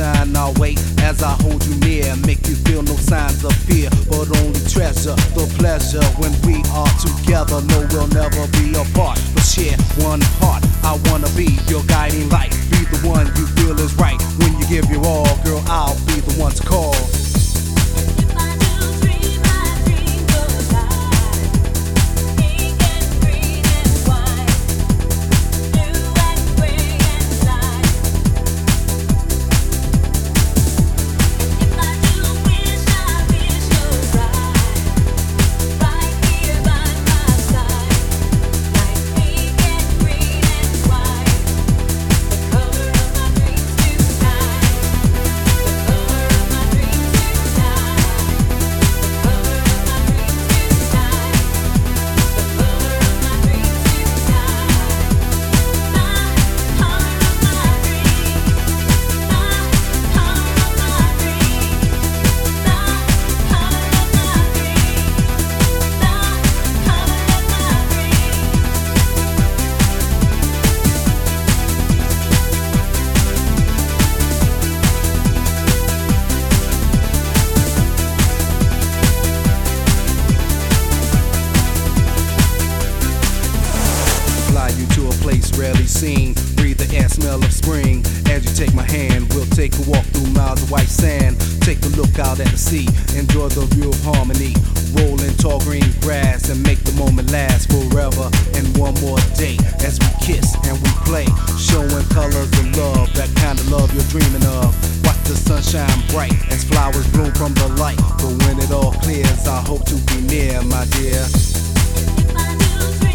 sunshine, I'll wait as I hold you near. Make you feel no signs of fear, but only treasure the pleasure when we are together. No, we'll never be apart, but share one heart. I wanna be your guiding light, be the one you feel is right. When you give your all, girl, I'll be the one to call. Rarely seen, breathe the air, smell of spring. As you take my hand, we'll take a walk through miles of white sand. Take a look out at the sea, enjoy the view of harmony. Roll in tall green grass and make the moment last forever. And one more day as we kiss and we play, showing colors of love, that kind of love you're dreaming of. Watch the sun shine bright as flowers bloom from the light. But when it all clears, I hope to be near, my dear. If I do dream